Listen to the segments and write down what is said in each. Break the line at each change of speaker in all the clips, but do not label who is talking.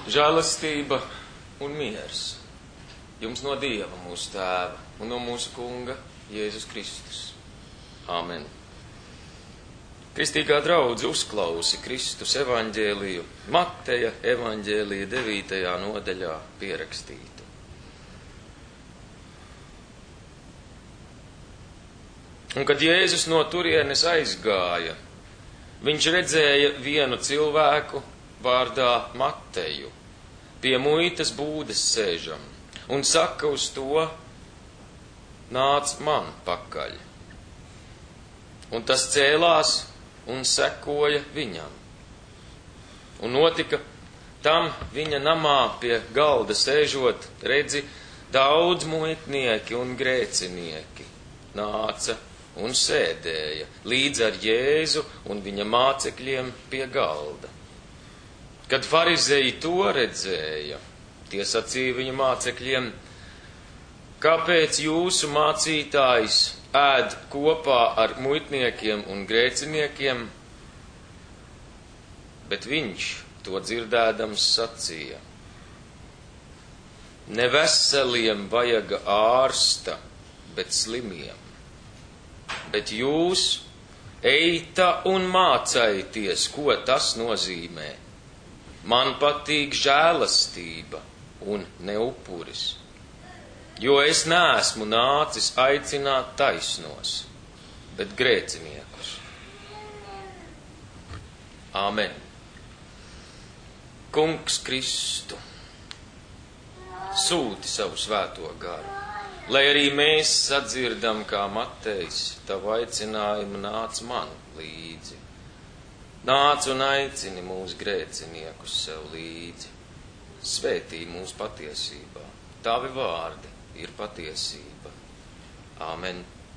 Žēlastība un miers jums no Dieva mūsu Tēva un no mūsu Kunga Jēzus Kristus. Āmen. Kristīgā draudze uzklausi Kristus evaņģēliju, Mateja evaņģēlija 9. nodaļā pierakstītu. Un kad Jēzus no turienes aizgāja, viņš redzēja vienu cilvēku vārdā Mateju, pie muitas būdes sēžam, un saka uz to: nāc man pakaļ. Un tas cēlās un sekoja viņam. Un notika tam viņa namā pie galda sēžot, redzi, daudz muitnieki un grēcinieki nāca un sēdēja līdz ar Jēzu un viņa mācekļiem pie galda. Kad farizeji to redzēja, tie sacīja viņa mācekļiem: kāpēc jūsu mācītājs ēd kopā ar muitniekiem un grēciniekiem? Bet viņš to dzirdēdams sacīja: ne veseliem vajaga ārsta, bet slimiem. Bet jūs eita un mācaities, ko tas nozīmē. Man patīk žēlastība un ne upuris, jo es neesmu nācis aicināt taisnos, bet grēciniekus. Āmen. Kungs Kristu, sūti savu svēto garu, lai arī mēs sadzirdam, kā Matejs tavu aicinājumu nāc man līdzi. Nāc un aicini mūsu grēciniekus sev līdzi. Svētī mūsu patiesībā. Tavi vārdi ir patiesība. Āmen.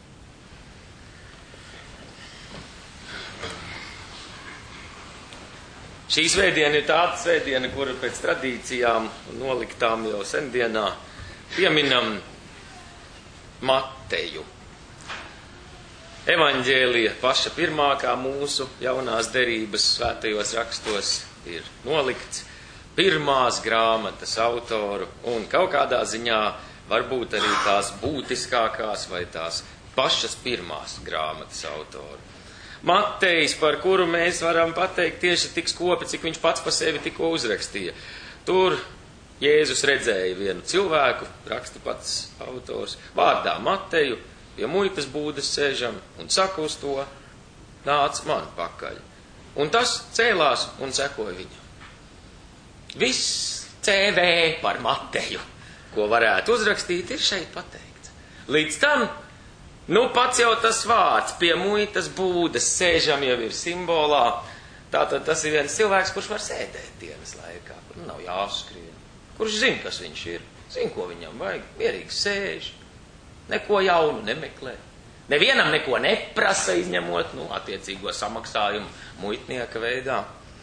Šī svētdiena ir tāda svētdiena, kura pēc tradīcijām noliktām jau sendienā pieminam Mateju. Evaņģēlija paša pirmā, kā mūsu jaunās derības svētajos rakstos ir nolikts, pirmās grāmatas autoru un kaut kādā ziņā varbūt arī tās būtiskākās vai tās pašas pirmās grāmatas autoru. Matejs, par kuru mēs varam pateikt tieši tik skopi, cik viņš pats pa sevi tikko uzrakstīja. Tur Jēzus redzēja vienu cilvēku, raksta pats autors, vārdā Mateju, pie muitas būdes sēžam un saka uz to: nāc man pakaļ. Un tas cēlās un sekoja viņam. Viss CV par Mateju, ko varētu uzrakstīt, ir šeit pateikts. Līdz tam, pats jau tas vārds pie muitas būdes sēžam jau ir simbolā. Tātad tas ir viens cilvēks, kurš var sēdēt dienas laikā, kur nav jāskrien, kurš zina, kas viņš ir, zina, ko viņam vajag, mierīgi sēž. Neko jaunu nemeklē. Nevienam neko neprasa, izņemot attiecīgo samaksājumu muitnieka veidā.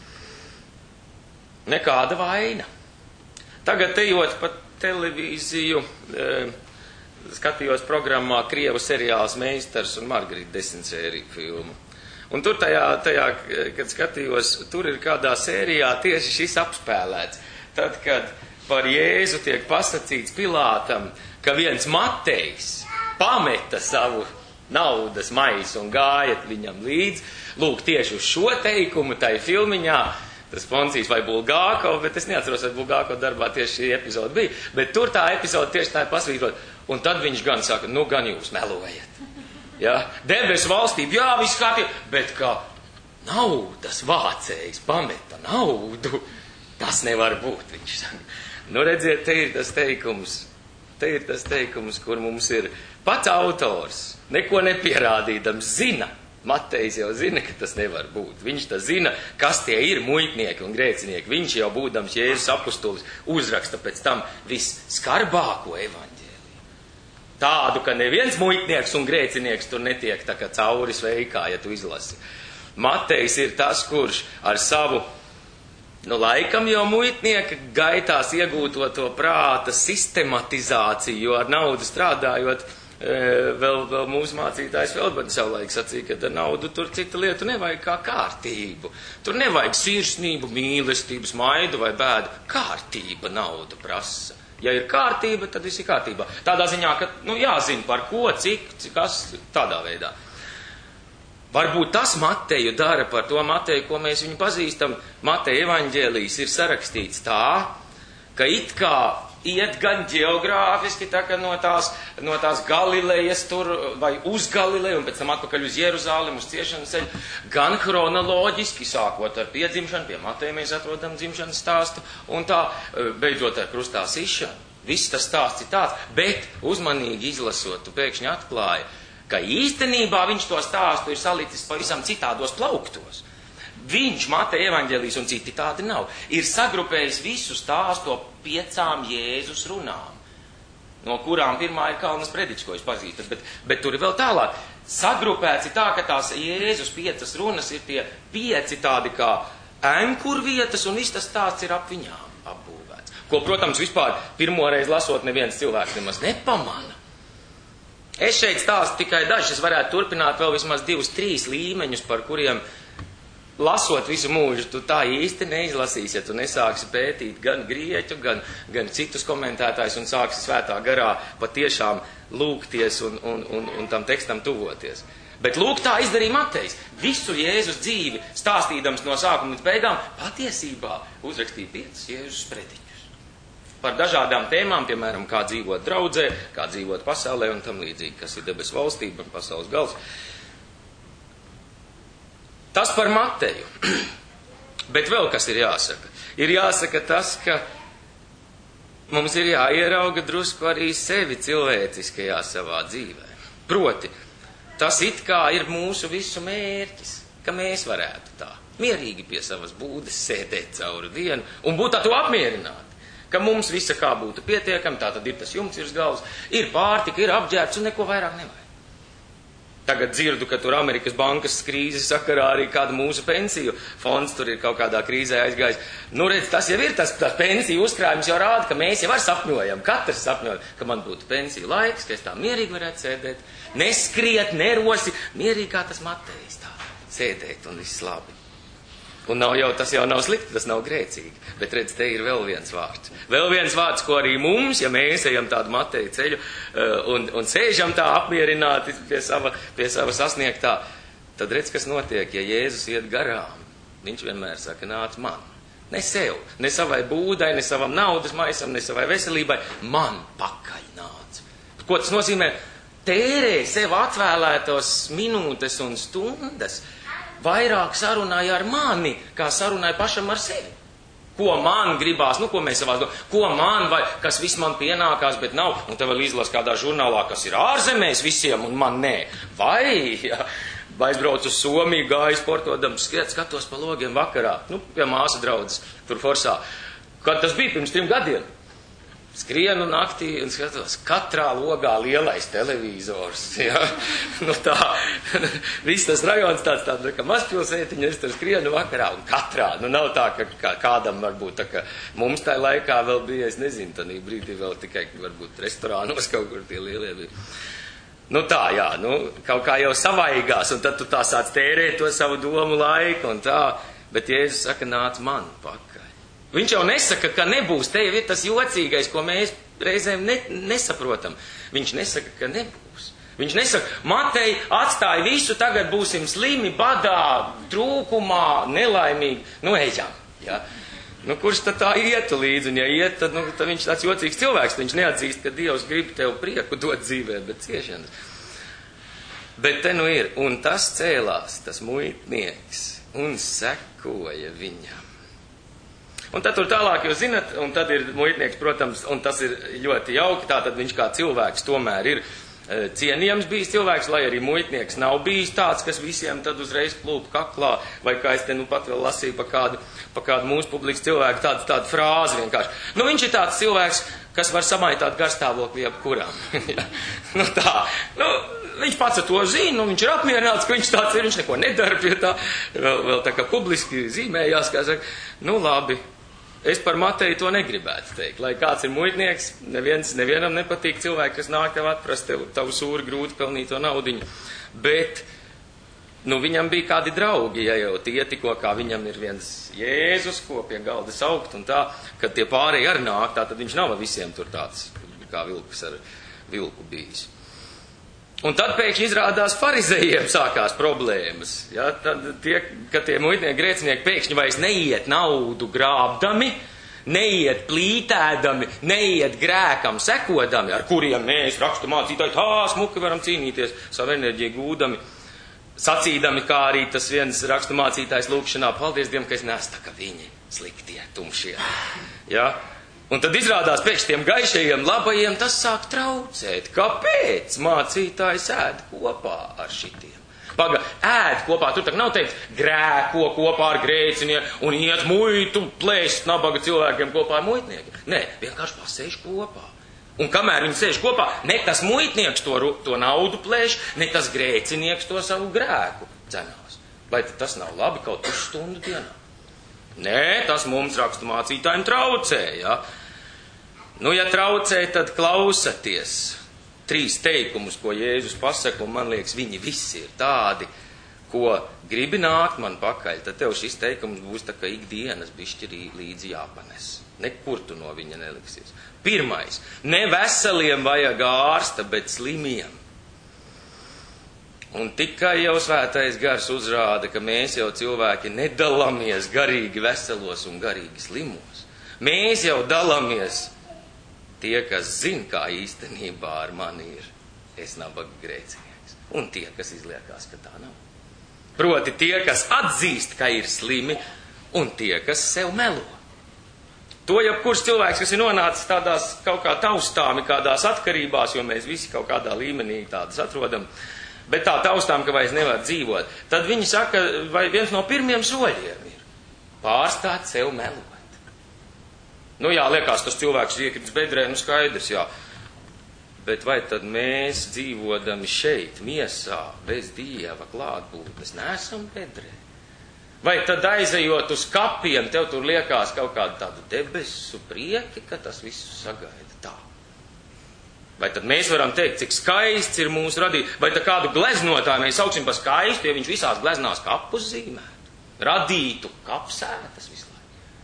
Nekāda vaina. Tagad ejot pa televīziju, skatījos programmā krievu seriāls Meistars un Margarita 10 sēriju filmu. Un tur tajā, kad skatījos, tur ir kādā sērijā tieši šis apspēlēts. Tad, kad par Jēzu tiek pasacīts Pilātam, ka viens Matejs pameta savu naudas maisu un gāja viņam līdzi. Lūk, tieši uz šo teikumu tai filmiņā, tas Poncijs vai Bulgākov, bet es neatceros, vai Bulgākov darbā tieši šī epizode bija, bet tur tā epizode tieši tā ir pasvītrot. Un tad viņš gan saka: gan jūs melojat. Ja? Debesu valstība, jā, viss kārtībā, bet kā naudas vācējs pameta naudu, tas nevar būt, viņš saka. Redziet, te ir tas teikums. Te ir tas teikums, kur mums ir pats autors, neko nepierādīdams, zina. Matejs jau zina, ka tas nevar būt. Viņš tas zina, kas tie ir muitnieki un grēcinieki. Viņš jau būdams Jēzus apustulis uzraksta pēc tam visskarbāko evaņģēliju. Tādu, ka neviens muitnieks un grēcinieks tur netiek tā kā cauri sveikā, ja tu izlasi. Matejs ir tas, kurš ar savu laikam jau muitnieka gaitās iegūto to prāta sistematizāciju, jo ar naudu strādājot, vēl mūsu mācītājs Feldmanis savulaik sacīja, ka ar naudu tur cita lieta nevajag kā kārtību. Tur nevajag sirsnību, mīlestību, smaidu vai bēdu. Kārtība nauda prasa. Ja ir kārtība, tad viss ir kārtībā. Tādā ziņā, ka, jāzina par ko, cik, kas, tādā veidā. Varbūt tas Mateju dara par to Mateju, ko mēs viņu pazīstam. Mateja evaņģēlijs ir sarakstīts tā, ka it kā iet gan ģeogrāfiski, tā kā no tās Galilejas tur, vai uz Galileju, un pēc tam atpakaļ uz Jeruzālem, uz ciešanas ceļu, gan chronoloģiski, sākot ar piedzimšanu, pie Mateja mēs atrodam dzimšanas stāstu, un tā, beidzot ar krustā sišanu. Viss tas stāsts ir tāds, bet uzmanīgi izlasot, tu pēkšņi atklāji, ka īstenībā viņš to stāstu ir salicis pavisam citādos plauktos. Viņš, Mateja evaņģēlijs un citi tādi nav, ir sagrupējis visu stāstu 5 Jēzus runām, no kurām pirmā ir Kalnas prediķis, ko jūs pazīstat, bet tur ir vēl tālāk. Sagrupēts ir tā, ka tās Jēzus 5 runas ir tie 5 tādi kā ēnkurvietas, un viss tas stāsts ir ap viņām apbūvēts. Ko, protams, vispār pirmoreiz lasot neviens cilvēks nemaz nepamana. Es šeit stāstu tikai dažs, es varētu turpināt vēl vismaz 2-3 līmeņus, par kuriem lasot visu mūžu, tu tā īsti neizlasīsi, ja tu nesāksi pētīt gan grieķu, gan citus komentētājus un sāksi svētā garā patiešām lūgties un tam tekstam tuvoties. Bet lūk, tā izdarīja Matejs. Visu Jēzus dzīvi, stāstīdams no sākuma līdz beigām, patiesībā uzrakstīja 5 Jēzus prediķus. Par dažādām tēmām, piemēram, kā dzīvot draudzē, kā dzīvot pasaulē un tam līdzīgi, kas ir debesu valstība un pasaules gals. Tas par Mateju. Bet vēl kas ir jāsaka? Ir jāsaka tas, ka mums ir jāierauga drusku arī sevi cilvēciskajā savā dzīvē. Proti, tas it kā ir mūsu visu mērķis, ka mēs varētu tā mierīgi pie savas būdes sēdēt cauri dienu un būt ar to apmierināti. Ka mums visa kā būtu pietiekami, tā tad ir tas jumts virs galvas, ir pārtika, ir apģērbs un neko vairāk nevajag. Tagad dzirdu, ka tur Amerikas bankas krīzes sakarā arī kāda mūsu pensiju fonds tur ir kaut kādā krīzē aizgājis. Redz, tas jau ir, tas pensiju uzkrājums jau rāda, ka mēs jau var sapņojam, katrs sapņojam, ka man būtu pensiju laiks, ka es tā mierīgi varētu sēdēt, neskriet, nerosi, mierīgi kā tas Matejs tā, sēdēt un viss labi. Un tas jau nav slikti, tas nav grēcīgi, bet redz, te ir vēl viens vārds. Vēl viens vārds, ko arī mums, ja mēs ejam tādu Mateju ceļu un sēžam tā apmierināti pie sava sasniegtā, tad redz, kas notiek, ja Jēzus iet garām. Viņš vienmēr saka, nāc man. Ne sev, ne savai būdai, ne savam naudas maisam, ne savai veselībai, man pakaļ nāc. Ko tas nozīmē? Tērē sev atvēlētos minūtes un stundas, vairāk sarunāja ar mani, kā sarunāja pašam ar sevi. Ko man gribās, ko mēs savās domās, ko man vai kas viss man pienākās, bet nav. Un te vēl izlas kādā žurnālā, kas ir ārzemēs visiem un man nē. Vai aizbraucu uz Somiju, gāju sportodams, skatos pa logiem vakarā, pie māsa draudzes, tur Forsā. Kad tas bija pirms 3 gadiem? Skrienu naktī un skatos, katrā logā lielais televizors. Ja? Tā, viss tas rajons tāds kā mazpilsētiņa, es tur skrienu vakarā un katrā. Nav tā, ka kādam varbūt tā, ka mums tajā laikā vēl bija, es nezinu, tādā brīdī vēl tikai varbūt restorānos kaut kur tie lielie bija. Kaut kā jau savaigās, un tad tu tā sāc tērēt to savu domu laiku un tā, bet Jēzus saka, nāc man pakaļ. Viņš jau nesaka, ka nebūs. Te jau ir tas jocīgais, ko mēs reizēm nesaprotam. Viņš nesaka, ka nebūs. Viņš nesaka, Matej, atstāj visu, tagad būsim slimi, badā, trūkumā, nelaimīgi. Ejam. Ja? Kurš tad tā ietu līdzi? Un ja iet, tad viņš tāds jocīgs cilvēks. Viņš neatzīst, ka Dievs grib tev prieku dot dzīvē, bet ciešanas. Bet te ir. Un tas cēlās, tas muitnieks, un sekoja viņam. Un tad tur tālāk, jūs zinat, un tad ir muitnieks, protams, un tas ir ļoti jauki, tātad viņš kā cilvēks tomēr ir cienījams bijis cilvēks, lai arī muitnieks nav bijis tāds, kas visiem tad uzreiz plūp kaklā, vai kā es te pat vēl lasīju pa kādu mūsu publikas cilvēku tādu frāzi vienkārši. Viņš ir tāds cilvēks, kas var samaitāt garstāvokli jebkuram. Viņš pats ar to zina, viņš ir apmierināts, ka viņš tāds ir, viņš neko nedara pie tā, vēl tā kā publiski zīmējās, kā saka, labi. es par Mateju to negribētu teikt. Lai kāds ir muitnieks, nevienam nepatīk cilvēki, kas nāk tev atprast tavu sūri grūti pelnīto naudiņu. Bet, viņam bija kādi draugi, ja jau tie tikko, kā viņam ir viens Jēzus, ko pie galda saukt un tā, kad tie pārēji arī nāk, tā tad viņš nav visiem tur tāds, kā vilks ar vilku bijis. Un tad pēkšņi izrādās farizejiem sākās problēmas. Ja? Tad kad tie muitnieki, grēcinieki pēkšņi vairs neiet naudu grābdami, neiet plītēdami, neiet grēkam sekodami, ar kuriem mēs rakstu mācītāji tā smuki varam cīnīties, savu enerģiju gūdami, sacīdami, kā arī tas viens rakstu mācītājs lūkšanā, paldies Dievam, ka es neesmu tā kā viņi, sliktie, tumšie. Ja? Un tad izrādās pēc tiem gaišajiem, labajiem tas sāk traucēt. Kāpēc mācītājs ēd kopā ar šitiem? Ēd kopā, tur tā nav teikt, grēko kopā ar grēcinieku un iet muitu plēst nabaga cilvēkiem kopā ar muitniekiem. Nē, vienkārši pasēž kopā. Un kamēr viņi sēž kopā, ne tas muitnieks to naudu plēš, ne tas grēcinieks to savu grēku dzenās. Vai tas nav labi kaut pusstundu dienā? Nē, tas mums rakstu mācītājiem traucē, ja? Ja traucē, tad klausaties 3 teikumus, ko Jēzus pasaka, un man liekas, viņi visi ir tādi, ko gribi nākt man pakaļ, tad tev šis teikums būs tā kā ikdienas bišķi līdzi jāpanes. Nekur tu no viņa neliksies. Pirmais, ne veseliem vajag ārsta, bet slimiem. Un tikai jau svētais gars uzrāda, ka mēs jau cilvēki nedalāmies garīgi veselos un garīgi slimos. Mēs jau dalāmies tie, kas zina, kā īstenībā ar mani ir, es nabaga grēcinieks. Un tie, kas izliekās, ka tā nav. Proti tie, kas atzīst, ka ir slimi, un tie, kas sev melo. To jebkurš cilvēks, kas ir nonācis tādās kaut kā taustāmi, kādās atkarībās, jo mēs visi kaut kādā līmenī tādas atrodam, bet tā taustām, ka vairs nevar dzīvot, tad viņi saka, vai viens no pirmiem soļiem ir pārstāt sev melot. Liekas, tas cilvēks iekrits bedrē, skaidrs, jā. Bet vai tad mēs dzīvodami šeit, miesā, bez Dieva klātbūtnes, neesam bedrē? Vai tad aizejot uz kapiem, tev tur liekas kaut kādu tādu debesu prieki, ka tas visu sagaida tā? Vai tad mēs varam teikt, cik skaists ir mūsu radīt? Vai tad kādu gleznotāju mēs sauksim par skaistu, ja viņš visās gleznās kapus zīmētu? Radītu kapsētas visu laiku.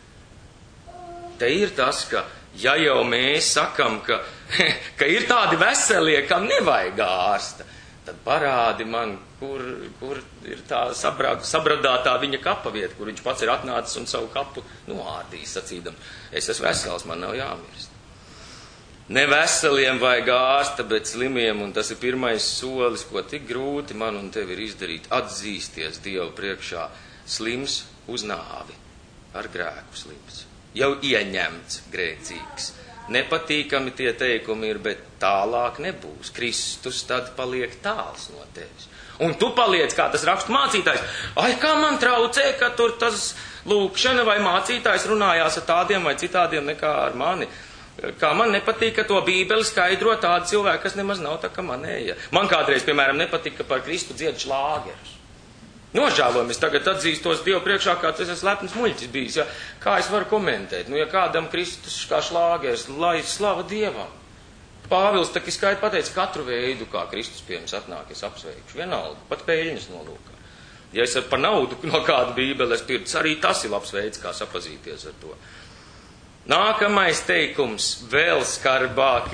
Te ir tas, ka ja jau mēs sakam, ka ir tādi veselie, kam nevajag ārsta, tad parādi man, kur ir tā sabradātā viņa kapa vieta, kur viņš pats ir atnācis un savu kapu noārdījis, sacīdam, es esmu vesels, man nav jāmirst. Ne veseliem vajag ārsta, bet slimiem, un tas ir pirmais solis, ko tik grūti man un tev ir izdarīt, atzīsties Dievu priekšā, slims uz nāvi, ar grēku slims. Jau ieņemts grēcīgs. Nepatīkami tie teikumi ir, bet tālāk nebūs. Kristus tad paliek tāls no tevis. Un tu paliec, kā tas rakstu mācītājs. Kā man traucē, ka tur tas lūkšana vai mācītājs runājās ar tādiem vai citādiem nekā ar mani. Kā man nepatīk, ka to Bībeli skaidro tādi cilvēki, kas nemaz nav tā, ka manēja. Man kādreiz, piemēram, nepatīk, ka par Kristu dzied šlāgerus. Nožēlojam, es tagad atzīstos Dievu priekšā, kā tas ir lepns muļķis bijis. Ja? Kā es varu komentēt? Ja kādam Kristus kā šlāgers, lai slava Dievam. Pāvils tā skaidri pateica, katru veidu, kā Kristus pie mums atnāk, es apsveikšu. Vienalga, pat peļņas nolūkā. Ja es par naudu no kāda Bībeles pirts, arī tas ir labs veids, kā sapazīties ar to. Nākamais teikums, vēl skarbāk,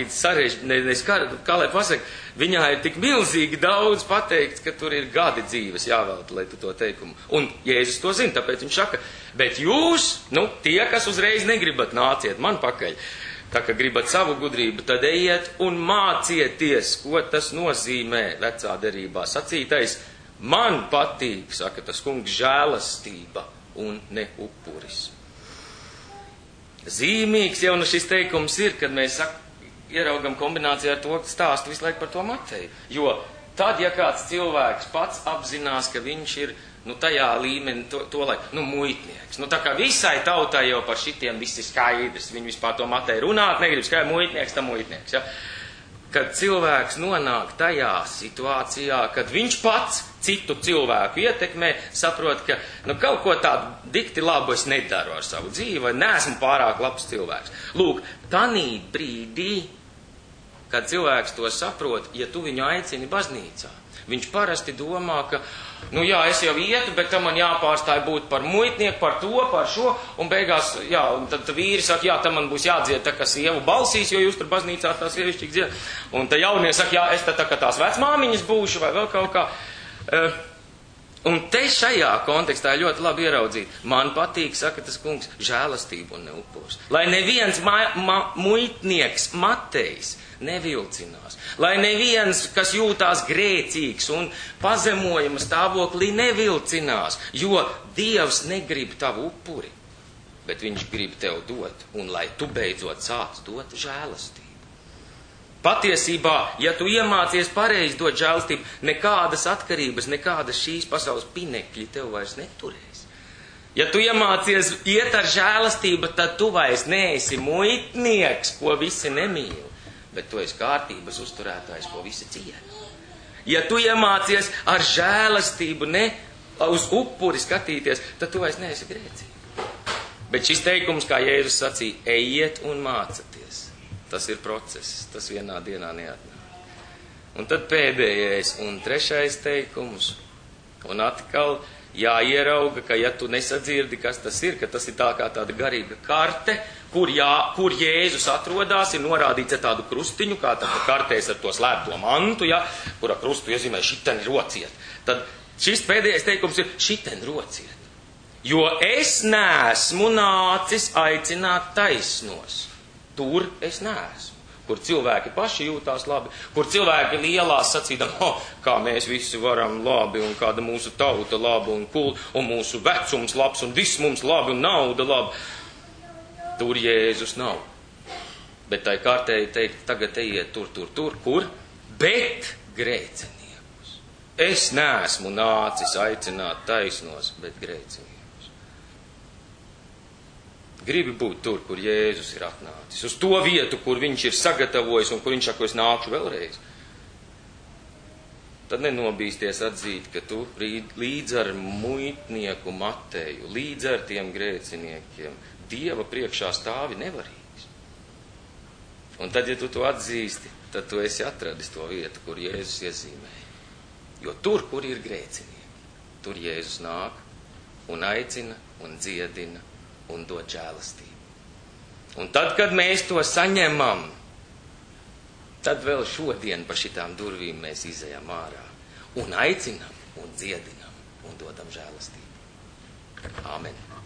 kā lai pasaka, viņā ir tik milzīgi daudz pateikts, ka tur ir gadi dzīves jāvelta, lai tu to teikumu. Un Jēzus to zina, tāpēc viņš saka, bet jūs, tie, kas uzreiz negribat, nāciet man pakaļ. Tā kā gribat savu gudrību, tad ejiet un mācieties, ko tas nozīmē vecā derībā sacītais. Man patīk, saka tas kungs, žēlastība un ne upuris. Zīmīgs jau šis teikums ir, kad mēs ieraugam kombinācijā ar to stāstu visu laiku par to Mateju. Jo tad, ja kāds cilvēks pats apzinās, ka viņš ir tajā līmenī, to laiku, muitnieks. Tā kā visai tautai jau par šitiem viss ir skaidrs. Viņi vispār to Mateju runāt, negrib skaidrs, muitnieks, tam muitnieks. Ja? Kad cilvēks nonāk tajā situācijā, kad viņš pats citu cilvēku ietekmē, saprot, ka kaut ko tādu dikti labu es nedaru ar savu dzīvi, vai neesmu pārāk labs cilvēks. Lūk, tanī brīdī, kad cilvēks to saprot, ja tu viņu aicini baznīcā, viņš parasti domā, ka, es jau ietu, bet tam man jāpārstāj būt par muitnieku, par to, par šo, un beigās, un tad vīri saka, tam man būs jādzied tā kā sievu balsīs, jo jūs tur baznīcā tā sievišķīgi dzied. Un tad jaunie saka, es tā kā tās vecmāmiņas būšu, vai vēl kaut kā. Un te šajā kontekstā ļoti labi ieraudzīt. Man patīk, saka tas kungs, žēlastība un ne upurs. Lai neviens muitnieks Matejs nevilcinās. Lai neviens, kas jūtās grēcīgs un pazemojama stāvoklī, nevilcinās. Jo Dievs negrib tavu upuri, bet viņš grib tev dot. Un lai tu beidzot sāc dot žēlastību. Patiesībā, ja tu iemācies pareizi dot žēlastību, nekādas atkarības, nekādas šīs pasaules pinekļi tev vairs neturēs. Ja tu iemācies iet ar žēlastību, tad tu vairs neesi muitnieks, ko visi nemīl, bet tu esi kārtības uzturētājs, ko visi ciena. Ja tu iemācies ar žēlastību ne uz upuri skatīties, tad tu vairs neesi grēcīgi. Bet šis teikums, kā Jēzus sacīja, ejiet un mācaties. Tas ir process, tas vienā dienā neatnāk. Un tad pēdējais un trešais teikums. Un atkal jāierauga, ka ja tu nesadzirdi, kas tas ir, ka tas ir tā kā tāda garīga karte, kur Jēzus atrodās, ir norādīts ar tādu krustiņu, kā tāda kartēs ar to slēpto mantu, kura krustu iezīmē šiten rociet. Tad šis pēdējais teikums ir šiten rociet. Jo es neesmu nācis aicināt taisnos. Tur es neesmu. Kur cilvēki paši jūtās labi, kur cilvēki lielās sacīdami, kā mēs visi varam labi, un kāda mūsu tauta laba un cool, un mūsu vecums labs, un viss mums labi, un nauda laba. Tur Jēzus nav. Bet tai kārtēji teikt, tagad ejiet tur, kur? Bet grēciniekus. Es neesmu nācis aicināt taisnos, bet grēciniekus. Gribi būt tur, kur Jēzus ir atnācis, uz to vietu, kur viņš ir sagatavojis un kur viņš saka, es nākšu vēlreiz. Tad nenobīsties atzīt, ka tu līdz ar muitnieku Mateju, līdz ar tiem grēciniekiem, Dieva priekšā stāvi nevarīgs. Un tad, ja tu to atzīsti, tad tu esi atradis to vietu, kur Jēzus iezīmēja. Jo tur, kur ir grēcinieki, tur Jēzus nāk un aicina un dziedina un dod žēlastību. Un tad, kad mēs to saņemam, tad vēl šodien pa šitām durvīm mēs izejam ārā un aicinam un dziedinam un dodam žēlastību. Āmen.